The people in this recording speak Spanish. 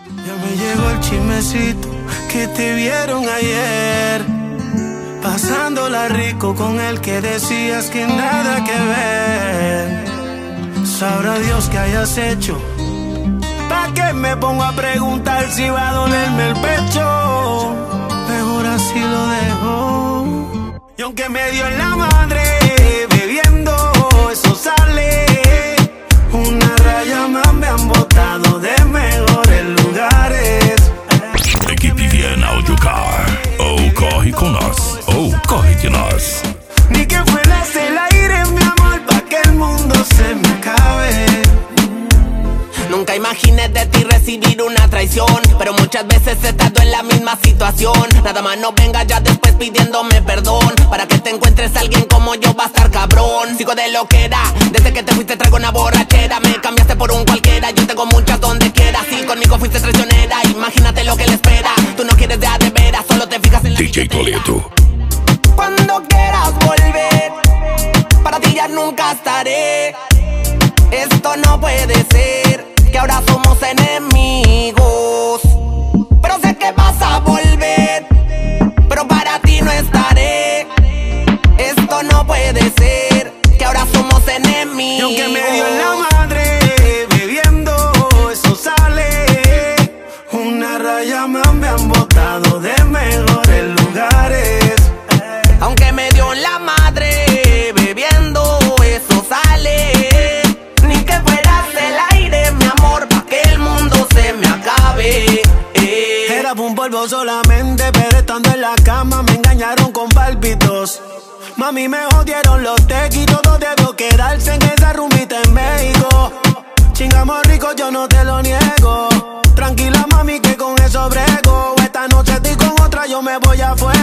Ya me llegó el chismecito que te vieron ayer, pasándola rico con el que decías que nada que ver. Sabrá Dios qué hayas hecho, ¿pa' qué me pongo a preguntar si va a dolerme el pecho? Mejor así lo dejo. Y aunque me dio en la madre, bebiendo, eso sale. Una raya más me han botado de mejores lugares. Equipe Viana Audiocar. Ou corre com nós, ou corre de nós. Ni que fueras el aire, mi amor, pa' que el mundo se me acabe. Nunca imaginé de ti recibir una traición, pero muchas veces he estado en la misma situación. Nada más no venga ya después pidiéndome perdón. Para que te encuentres a alguien como yo va a estar cabrón. Sigo de lo que era, desde que te fuiste traigo una borrachera. Me cambiaste por un cualquiera, yo tengo muchas donde quiera. Si conmigo fuiste traicionera, imagínate lo que le espera. Tú no quieres de veras, solo te fijas en la DJ Toledo. Cuando quieras volver, para ti ya nunca estaré. Esto no puede ser, que ahora somos enemigos. Pero sé que vas a volver, pero para ti no estaré. Esto no puede ser, que ahora somos enemigos. Y aunque me dio en la madre, bebiendo, eso sale. Una raya más me han botado de mejores lugares. Aunque me dio en la madre, bebiendo, eso sale. Ni que fueras el aire, mi amor, pa' que el mundo se me acabe. Era un polvo solamente, pero estando en la cama me engañaron con pálpitos. Mami, me jodieron los tequitos, todo debió quedarse en esa rumbita en México. Chingamos rico, yo no te lo niego. Tranquila, mami, que con eso brego. Esta noche estoy con otra, yo me voy afuera.